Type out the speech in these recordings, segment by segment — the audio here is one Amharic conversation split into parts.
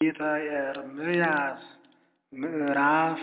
ኤርምያስ ምዕራፍ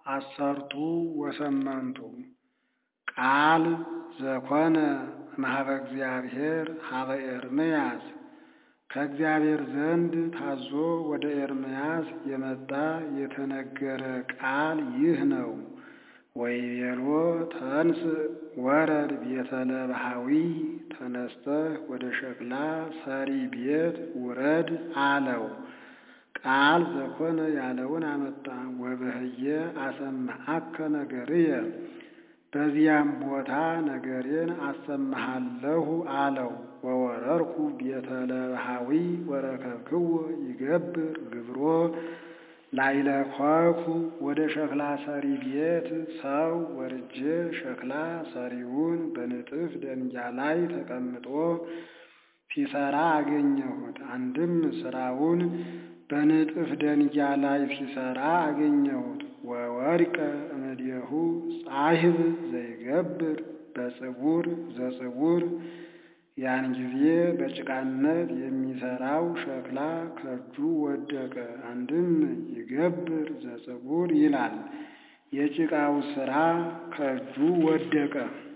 18 ቃል ዘኮነ እምኀበ እግዚአብሔር ኀበ ኤርምያስ ከእግዚአብሔር ዘንድ ታዞ ወደ ኤርምያስ የመጣ የተነገረ ቃል ይህ ነው። ወይቤሎ ተንሥእ ወረድ ቤተ ለባሃዊ ተነስተህ ወደ ሸክላ ሰሪ ቤት ውረድ አለው። ቃል ዘኮነ ያለውን አመጣ። ወበህየ አሰማዐከ ነገርየ በዚያም ቦታ ነገሬን አሰማሃለሁ አለው። ወወረድኩ ቤተ ለባሃዊ ወረከብክዎ ይገብር ግብሮ ላዕለ ኮኩ ወደ ሸክላ ሰሪ ቤት ሰው ወርጄ ሸክላ ሰሪውን በንጥፍ ደንጊያ ላይ ተቀምጦ ሲሰራ አገኘሁት። አንድም ስራውን በንጥፍ ደንጊያ ላይ ሲሰራ አገኘሁት። ወወድቀ እምኔሁ ጻሕብ ዘይገብር በጽቡር ዘጽቡር ያን ጊዜ በጭቃነት የሚሰራው ሸክላ ከእጁ ወደቀ። አንድም ይገብር ዘጽቡር ይላል፣ የጭቃው ስራ ከእጁ ወደቀ።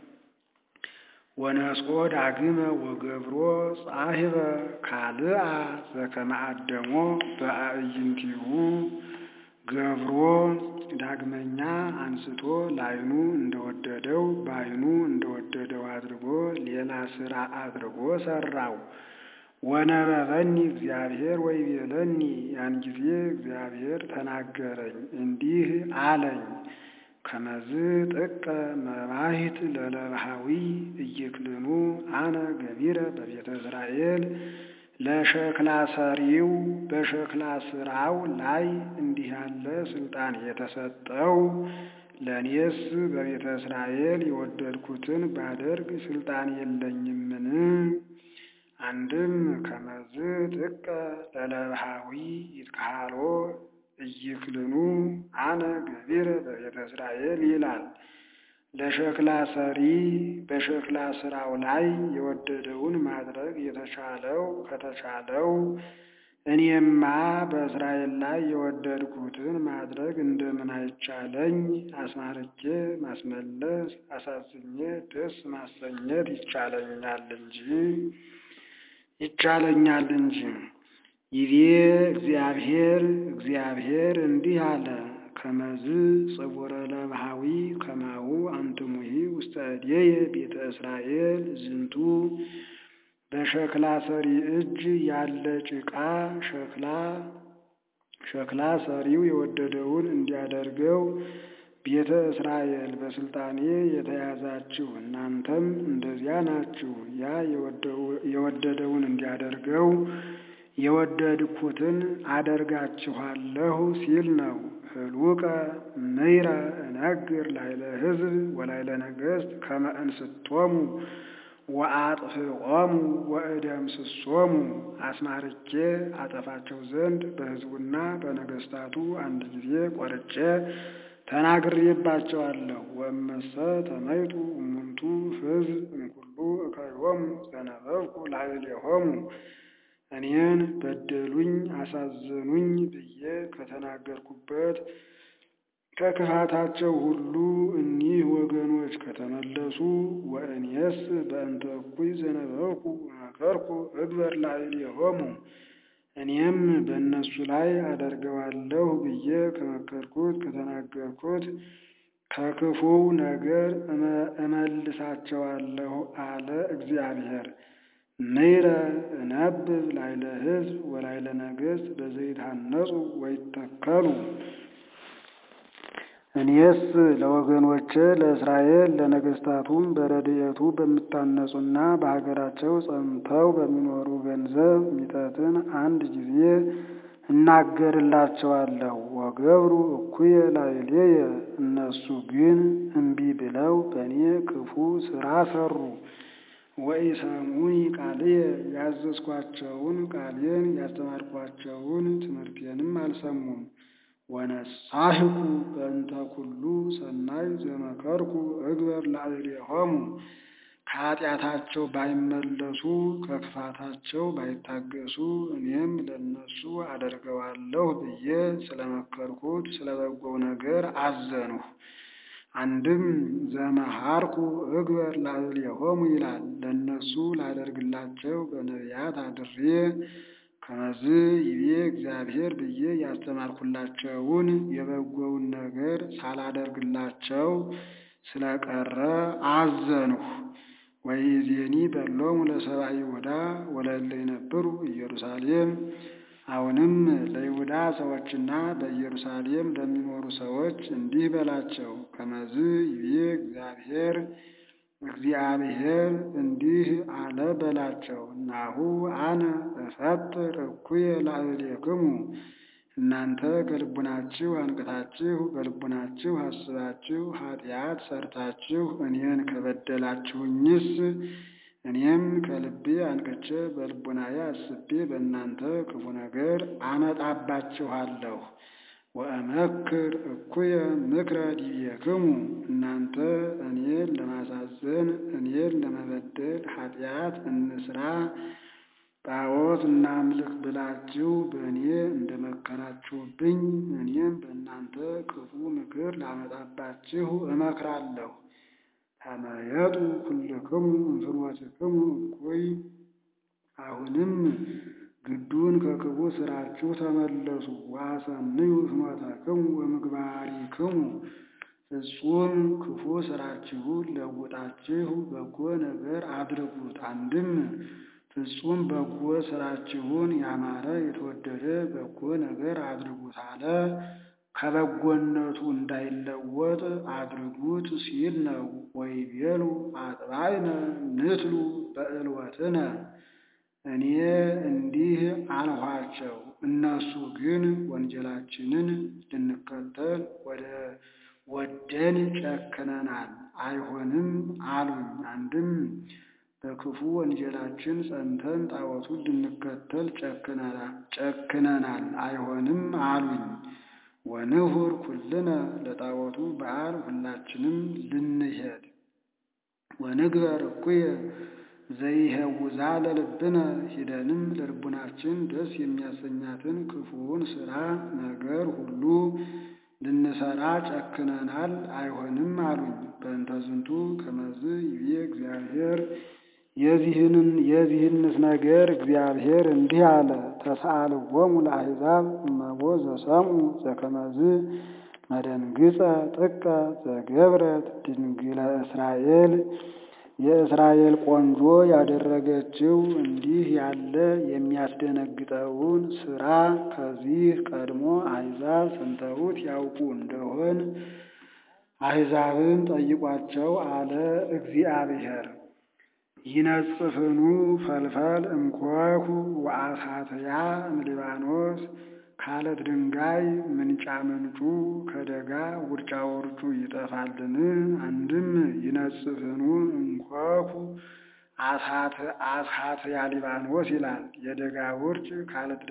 ወነስኦ ዳግመ ወገብሮ ጻሕበ ካልአ ዘከመ አደሞ በአዕይንቲሁ ገብሮ ዳግመኛ አንስቶ ላይኑ እንደወደደው በአይኑ እንደወደደው አድርጎ ሌላ ስራ አድርጎ ሰራው። ወነበበኒ እግዚአብሔር ወይቤለኒ ያን ጊዜ እግዚአብሔር ተናገረኝ እንዲህ አለኝ። ከመዝ ጥቀ መባሂት ለለባሃዊ ኢይክልኑ አነ ገቢረ በቤተ እስራኤል ለሸክላ ሰሪው በሸክላ ስራው ላይ እንዲህ ያለ ስልጣን የተሰጠው ለእኔስ በቤተ እስራኤል የወደድኩትን ባደርግ ስልጣን የለኝምን? አንድም ከመዝ ጥቀ ለለባሃዊ ይትከሃሎ ኢይክልኑ አነ ገቢረ በቤተ እስራኤል ይላል። ለሸክላ ሰሪ በሸክላ ስራው ላይ የወደደውን ማድረግ የተቻለው ከተቻለው እኔማ በእስራኤል ላይ የወደድኩትን ማድረግ እንደምን አይቻለኝ? አስማርቼ ማስመለስ አሳዝኜ ደስ ማሰኘት ይቻለኛል እንጂ። ይቤ እግዚአብሔር እንዲህ አለ። ከመዝ ጽቡረ ለባሃዊ ከማሁ አንትሙሂ ውስተ እዴየ ቤተ እስራኤል ዝንቱ በሸክላ ሰሪ እጅ ያለ ጭቃ ሸክላ ሰሪው የወደደውን እንዲያደርገው ቤተ እስራኤል በስልጣኔ የተያዛችሁ እናንተም እንደዚያ ናችሁ። ያ የወደደውን እንዲያደርገው የወደድኩትን አደርጋችኋለሁ ሲል ነው። ህሉቀ ምይረ እነግር ላዕለ ሕዝብ ወላዕለ ነገሥት ከመ እንስቶሙ ወአጥፍኦሙ ወእደምስሶሙ አስማርቼ አጠፋቸው ዘንድ በሕዝቡና በነገሥታቱ አንድ ጊዜ ቆርጬ ተናግሬባቸዋለሁ። ወእመሰ ተመይጡ እሙንቱ ሕዝብ እምኩሉ እከዮሙ ዘነበብኩ ላዕሌሆሙ እኔን በደሉኝ አሳዘኑኝ ብዬ ከተናገርኩበት ከክፋታቸው ሁሉ እኒህ ወገኖች ከተመለሱ ወእኔስ በእንተ እኩይ ዘነበብኩ መከርኩ እግበር ላዕሌሆሙ እኔም በእነሱ ላይ አደርገዋለሁ ብዬ ከመከርኩት ከተናገርኩት ከክፉው ነገር እመልሳቸዋለሁ አለ እግዚአብሔር። ምይረ እነብብ ላዕለ ሕዝብ ወላዕለ ነገሥት በዘይትሐነጹ ወይተከሉ እኔስ ለወገኖቼ ለእስራኤል ለነገሥታቱም በረድኤቱ በሚታነጹና በሀገራቸው ጸንተው በሚኖሩ ገንዘብ ሚጠትን አንድ ጊዜ እናገርላቸዋለሁ። ወገብሩ እኩየ ላዕሌየ እነሱ ግን እምቢ ብለው በእኔ ክፉ ሥራ ሠሩ። ወኢሰሙኒ ቃልየ ያዘዝኳቸውን ቃሌን ያስተማርኳቸውን ትምህርቴንም አልሰሙም። ወነሳሕኩ በእንተ ኩሉ ሰናይ ዘመከርኩ እግበር ላዕሌሆሙ ከኃጢአታቸው ባይመለሱ ከክፋታቸው ባይታገሱ እኔም ለነሱ አደርገዋለሁ ብዬ ስለመከርኩት ስለ በጎው ነገር አዘንሁ። አንድም ዘመሃርኩ እግበር ላዕሌሆሙ ይላል። ለነሱ ላደርግላቸው በነቢያት አድሬ ከመዝ ይቤ እግዚአብሔር ብዬ ያስተማርኩላቸውን የበጎውን ነገር ሳላደርግላቸው ስለቀረ አዘንሁ። ወይእዜኒ በሎሙ ለሰብአ ይሁዳ ወለእለ ይነብሩ ኢየሩሳሌም። አሁንም ለይሁዳ ሰዎችና በኢየሩሳሌም ለሚኖሩ ሰዎች እንዲህ በላቸው፣ ከመዝ ይቤ እግዚአብሔር እንዲህ አለ በላቸው፣ ናሁ አነ እፈጥር እኩየ ላዕሌክሙ። እናንተ ከልቡናችሁ አንቅታችሁ በልቡናችሁ አስባችሁ ኃጢአት ሰርታችሁ እኔን ከበደላችሁኝስ እኔም ከልቤ አንቅቼ በልቡናዬ አስቤ በእናንተ ክፉ ነገር አመጣባችኋለሁ። ወአመክር እኩየ ምክረ ዲቤክሙ። እናንተ እኔን ለማሳዘን እኔን ለመበደል ኃጢአት እንስራ ጣዖት እናምልክ ብላችሁ በእኔ እንደመከራችሁብኝ እኔም በእናንተ ክፉ ምክር ላመጣባችሁ እመክራለሁ። ተመየጡ ኩልክሙ እንፍኖትክሙ እኩይ። አሁንም ግዱን ከክፉ ስራችሁ ተመለሱ። ወአሰንዩ ፍኖተክሙ ወምግባሪክሙ። ፍጹም ክፉ ስራችሁን ለውጣችሁ በጎ ነገር አድርጉት። አንድም ፍጹም በጎ ስራችሁን ያማረ የተወደደ በጎ ነገር አድርጉት አለ። ከበጎነቱ እንዳይለወጥ አድርጉት ሲል ነው። ወይቤሉ አጥባይነ ንትሉ በዕልወትነ። እኔ እንዲህ አልኋቸው፣ እነሱ ግን ወንጀላችንን ልንከተል ወደን ጨክነናል አይሆንም አሉኝ። አንድም በክፉ ወንጀላችን ጸንተን ጣዖቱን ልንከተል ጨክነናል አይሆንም አሉኝ። ወንሁር ኩልነ ለጣዖቱ በዓል ሁላችንም ልንሄድ። ወንግበር እኩየ ዘይሄውዛ ለልብነ። ሂደንም ለልቡናችን ደስ የሚያሰኛትን ክፉውን ስራ ነገር ሁሉ ልንሰራ ጨክነናል አይሆንም አሉኝ። በእንተ ዝንቱ ከመዝ ይቤ እግዚአብሔር። የዚህንስ ነገር እግዚአብሔር እንዲህ አለ፣ ተሰአልዎሙ ለአሕዛብ እመቦ ዘሰምዑ ዘከመዝ መደንግጸ ጥቀ ዘገብረት ድንግለ እስራኤል። የእስራኤል ቆንጆ ያደረገችው እንዲህ ያለ የሚያስደነግጠውን ሥራ ከዚህ ቀድሞ አሕዛብ ሰምተውት ያውቁ እንደሆን አሕዛብን ጠይቋቸው አለ እግዚአብሔር። ይነጽፍኑ ፈልፈል እምኮኩ ወአሳትያ እምሊባኖስ። ካለት ድንጋይ ምንጫ ምንጩ ከደጋ ውርጫ ውርጩ ይጠፋልን? አንድም ይነጽፍኑ እምኮኩ አሳትያ ሊባኖስ ይላል። የደጋ ውርጭ ካለት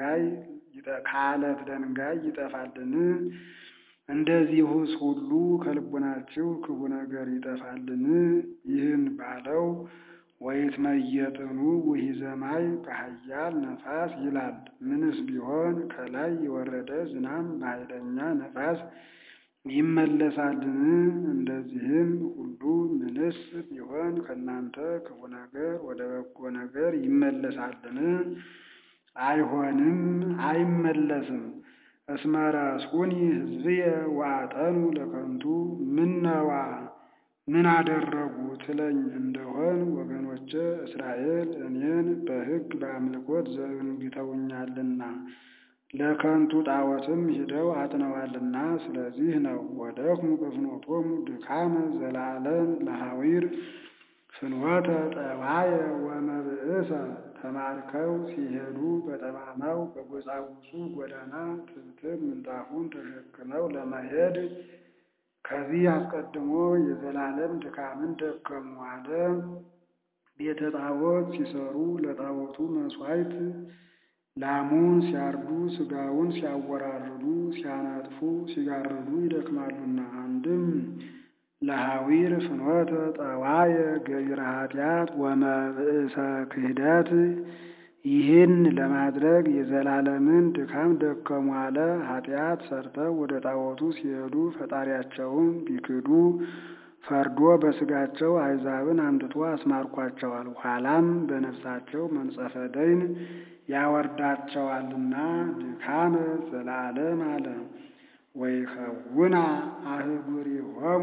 ድንጋይ ይጠፋልን? እንደዚሁስ ሁሉ ከልቡናችሁ ክፉ ነገር ይጠፋልን? ይህን ባለው ወይትመየጥኑ ውሒዘ ማይ በኃያል ነፋስ ይላል። ምንስ ቢሆን ከላይ የወረደ ዝናብ በኃይለኛ ነፋስ ይመለሳልን? እንደዚህም ሁሉ ምንስ ቢሆን ከእናንተ ክፉ ነገር ወደ በጎ ነገር ይመለሳልን? አይሆንም፣ አይመለስም። እስመ ረስዑኒ ሕዝብየ ወአጠኑ ለከንቱ። ምነዋ ምን አደረጉ ትለኝ እንደሆን ወገኖቼ እስራኤል እኔን በሕግ በአምልኮት ዘንግተውኛልና ለከንቱ ጣዖትም ሂደው አጥነዋልና። ስለዚህ ነው። ወደክሙ በፍኖቶሙ ድካመ ዘላለም ለሐዊር ፍኖተ ጠባየ ወመብእሰ። ተማርከው ሲሄዱ በጠማማው በጎጻጉጹ ጎዳና ትብትብ ምንጣፉን ተሸክመው ለመሄድ ከዚህ አስቀድሞ የዘላለም ድካምን ደከሙ አለ። ቤተ ጣዖት ሲሰሩ ለጣዖቱ መሥዋዕት ላሙን ሲያርዱ ሥጋውን ሲያወራርዱ ሲያነጥፉ ሲጋርዱ ይደክማሉና። አንድም ለሐዊር ፍኖተ ጠዋየ ገቢረ ኃጢአት ወመብእሰ ክህደት ይህን ለማድረግ የዘላለምን ድካም ደከሙ አለ። ኃጢአት ሰርተው ወደ ጣዖቱ ሲሄዱ ፈጣሪያቸውን ቢክዱ ፈርዶ በሥጋቸው አሕዛብን አምጥቶ አስማርኳቸዋል። ኋላም በነፍሳቸው መንጸፈ ደይን ያወርዳቸዋልና ድካመ ዘላለም አለ። ወይከውና አህጉሪሆሙ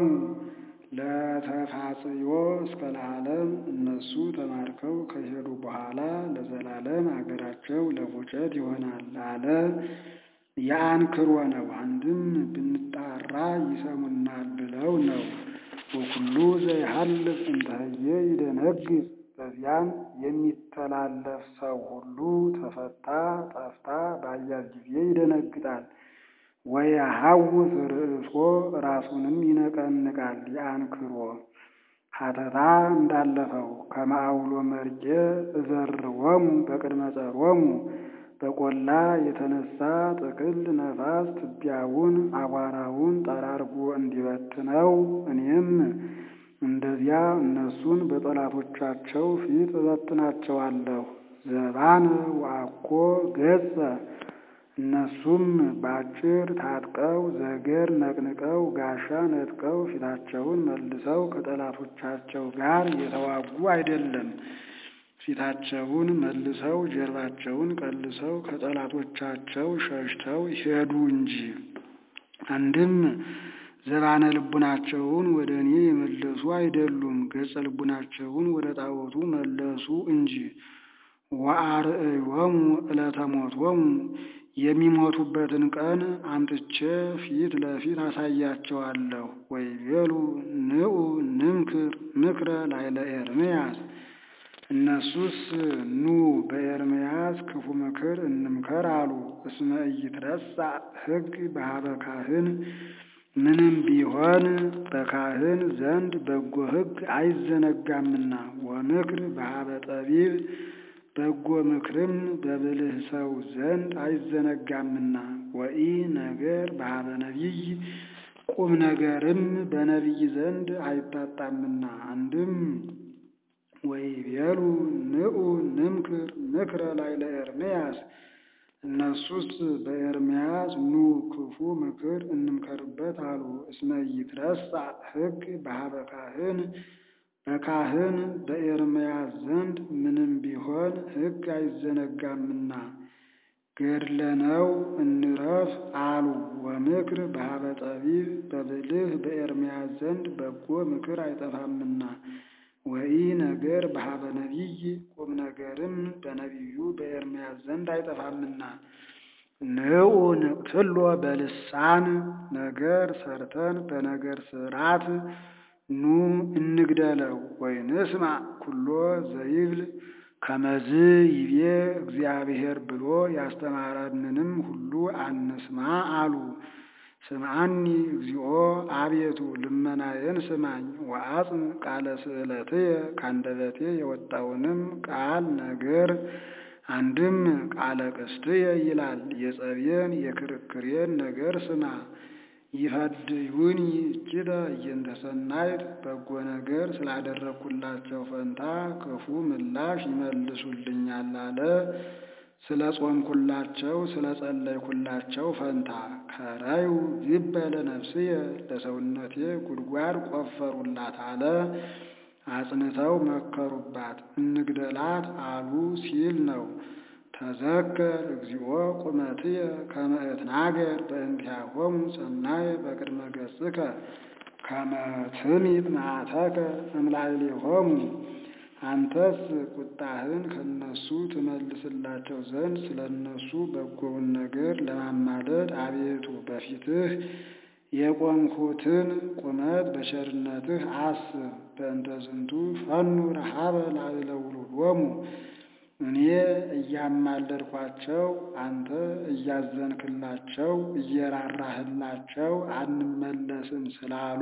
ለተፋጽዮ እስከ ለዓለም እነሱ ተማርከው ከሄዱ በኋላ ለዘላለም አገራቸው ለፉጨት ይሆናል አለ። የአንክሮ ነው። አንድም ብንጣራ ይሰሙናል ብለው ነው። ወኩሉ ዘይሐልፍ እንተህየ ይደነግጥ በዚያም የሚተላለፍ ሰው ሁሉ ተፈታ ጠፍታ ባያት ጊዜ ይደነግጣል። ወየሐውስ ርእሶ ራሱንም ይነቀንቃል። የአንክሮ ሀተታ እንዳለፈው ከማአውሎ መርቄ እዘርዎሙ በቅድመ ጸሮሙ በቆላ የተነሳ ጥቅል ነፋስ ትቢያውን አቧራውን ጠራርጎ እንዲበትነው እኔም እንደዚያ እነሱን በጠላቶቻቸው ፊት እበትናቸዋለሁ። ዘባነ ወአኮ ገጸ እነሱም ባጭር ታጥቀው ዘገር ነቅንቀው ጋሻ ነጥቀው ፊታቸውን መልሰው ከጠላቶቻቸው ጋር የተዋጉ አይደለም። ፊታቸውን መልሰው ጀርባቸውን ቀልሰው ከጠላቶቻቸው ሸሽተው ሄዱ እንጂ። አንድም ዘባነ ልቡናቸውን ወደ እኔ የመለሱ አይደሉም፣ ገጸ ልቡናቸውን ወደ ጣዖቱ መለሱ እንጂ። ወአርእዮሙ ዕለተ ሞቶሙ የሚሞቱበትን ቀን አምጥቼ ፊት ለፊት አሳያቸዋለሁ። ወይቤሉ ንዑ ንምክር ምክረ ላዕለ ኤርምያስ እነሱስ ኑ በኤርምያስ ክፉ ምክር እንምከር አሉ። እስመ ኢይትረሳዕ ሕግ በኀበ ካህን ምንም ቢሆን በካህን ዘንድ በጎ ሕግ አይዘነጋምና። ወምክር በኀበ ጠቢብ በጎ ምክርም በብልህ ሰው ዘንድ አይዘነጋምና። ወኢ ነገር በኀበ ነቢይ ቁም ነገርም በነቢይ ዘንድ አይታጣምና። አንድም ወይቤሉ ንዑ ንምክር ምክረ ላዕለ ኤርምያስ እነሱስ በኤርምያስ ኑ ክፉ ምክር እንምከርበት አሉ። እስመ ኢይትረሳዕ ሕግ በኀበ ካህን በካህን በኤርምያስ ዘንድ ምንም ቢሆን ሕግ አይዘነጋምና። ገድለነው እንረፍ አሉ። ወምክር በኀበ ጠቢብ በብልህ በኤርምያስ ዘንድ በጎ ምክር አይጠፋምና። ወኢ ነገር በኀበ ነቢይ ቁም ነገርም በነቢዩ በኤርምያስ ዘንድ አይጠፋምና። ንዑ ንቅትሎ በልሳን ነገር ሰርተን በነገር ስርዓት ኑ እንግደለው። ወይንስማዕ ኩሎ ዘይብል ከመዝ ይቤ እግዚአብሔር ብሎ ያስተማረንንም ሁሉ አንስማ አሉ። ስምዓኒ እግዚኦ አቤቱ ልመናዬን ስማኝ። ወአጽም ቃለ ስእለትየ ካንደበቴ የወጣውንም ቃል ነገር አንድም ቃለ ቅስትየ ይላል የጸብየን የክርክሬን ነገር ስማ። ይፈድዩኒ እጅተ እየንተ ሰናይት በጎ ነገር ስላደረግኩላቸው ፈንታ ክፉ ምላሽ ይመልሱልኛል አለ። ስለ ጾምኩላቸው ስለ ጸለይኩላቸው ፈንታ ከራዩ ግበ ለነፍስየ ለሰውነቴ ጉድጓድ ቆፈሩላት አለ። አጽንተው መከሩባት እንግደላት አሉ ሲል ነው። ተዘከር እግዚኦ ቁመትየ ከመ እትናገር በእንቲአሆሙ ሰናየ በቅድመ ገጽከ ከመ ትሚጥ መዓተከ እምላዕሌሆሙ አንተስ ቁጣህን ከነሱ ትመልስላቸው ዘንድ ስለ እነሱ በጎውን ነገር ለማማለድ አቤቱ በፊትህ የቆምሁትን ቁመት በቸርነትህ አስብ። በእንተ ዝንቱ ፈኑ ረሃበ ላዕለ ውሉዶሙ እኔ እያማለድኳቸው አንተ እያዘንክላቸው እየራራህላቸው አንመለስም ስላሉ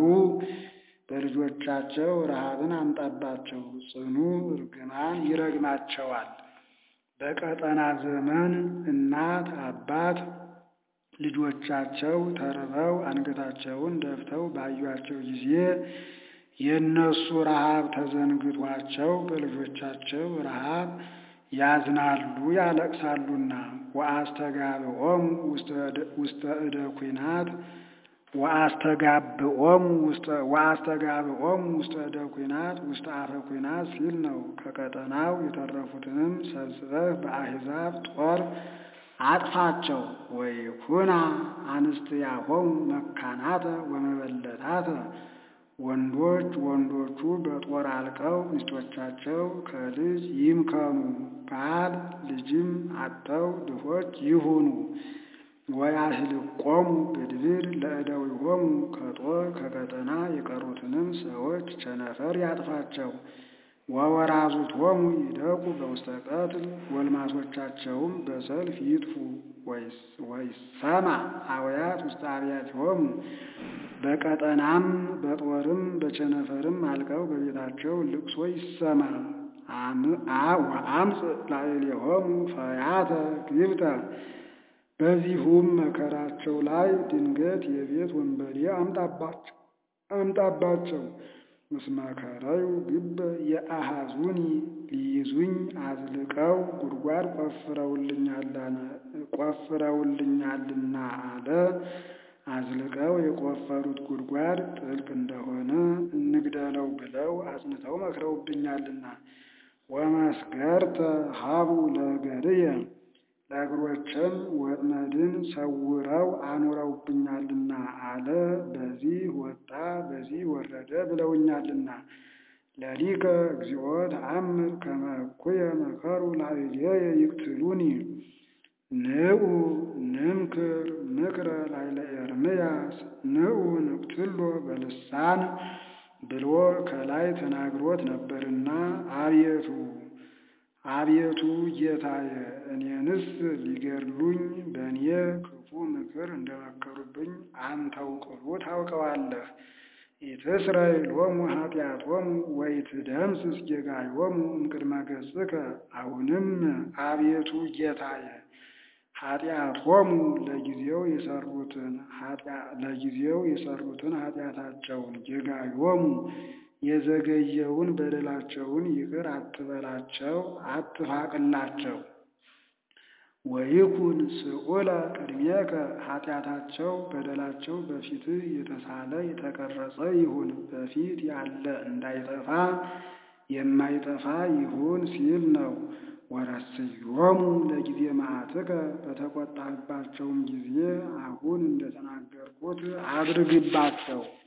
በልጆቻቸው ረሃብን አምጣባቸው፣ ጽኑ እርግማን ይረግማቸዋል። በቀጠና ዘመን እናት አባት ልጆቻቸው ተርበው አንገታቸውን ደፍተው ባዩአቸው ጊዜ የእነሱ ረሃብ ተዘንግቷቸው በልጆቻቸው ረሃብ ያዝናሉ ያለቅሳሉና። ወአስተጋብኦሙ ውስተ እደ ኩናት ወአስተጋብኦሙ ውስተ እደ ኩናት ውስተ አፈ ኩናት ሲል ነው። ከቀጠናው የተረፉትንም ሰብስበህ በአሕዛብ ጦር አጥፋቸው። ወይኩና አንስትያሆሙ መካናተ ወመበለታተ ወንዶቹ በጦር አልቀው ሚስቶቻቸው ከልጅ ይምከኑ፣ ባል ልጅም አጥተው ድሆች ይሁኑ። ወያህልቆሙ ብድብር ለእደዊሆሙ ከጦር ከቀጠና የቀሩትንም ሰዎች ቸነፈር ያጥፋቸው። ወወራዙቶሙ ይደቁ በውስተ ቀትል ጎልማሶቻቸውም በሰልፍ ይጥፉ። ወይሰማ አውያት ውስተ አብያቲሆሙ በቀጠናም በጦርም በቸነፈርም አልቀው በቤታቸው ልቅሶ ይሰማ። ወአምጽእ ላዕሌሆሙ ፈያተ ግብተ በዚሁም መከራቸው ላይ ድንገት የቤት ወንበዴ አምጣባቸው። እስመ ከረዩ ግበ የአሐዙኒ ሊይዙኝ አዝልቀው ጉድጓድ ቆፍረውልኛልና አለ። አዝልቀው የቆፈሩት ጉድጓድ ጥልቅ እንደሆነ እንግደለው ብለው አጽንተው መክረውብኛልና። ወመስገርተ ሀቡ ለእገርየ ለእግሮቼም ወጥመድን ሰውረው አኑረውብኛልና አለ። በዚህ ወጣ በዚህ ወረደ ብለውኛልና። ለሊከ እግዚኦ ተአምር ከመ እኩየ መከሩ ላዕሌየ ይቅትሉኒ። ንዑ ንምክር ምክረ ላዕለ ኤርምያስ ንዑ ንቅትሎ በልሳን ብሎ ከላይ ተናግሮት ነበርና አቤቱ ጌታዬ እኔንስ ሊገድሉኝ በእኔ ክፉ ምክር እንደመከሩብኝ አንተው ቅሉ ታውቀዋለህ። ኢትስረይ ሎሙ ኃጢአቶሙ ወኢትደምስስ ጌጋዮሙ እምቅድመ ገጽከ። አሁንም አቤቱ ጌታዬ ኃጢአቶሙ ለጊዜው የሰሩትን ኃጢአታቸውን ጌጋዮሙ የዘገየውን በደላቸውን ይቅር አትበላቸው አትፋቅላቸው። ወይኩን ስዑለ ቅድሜከ ኃጢአታቸው በደላቸው በፊትህ የተሳለ የተቀረጸ ይሁን፣ በፊት ያለ እንዳይጠፋ የማይጠፋ ይሁን ሲል ነው። ወረስዮሙ ለጊዜ መዓትከ በተቆጣህባቸውም ጊዜ አሁን እንደተናገርኩት አድርግባቸው።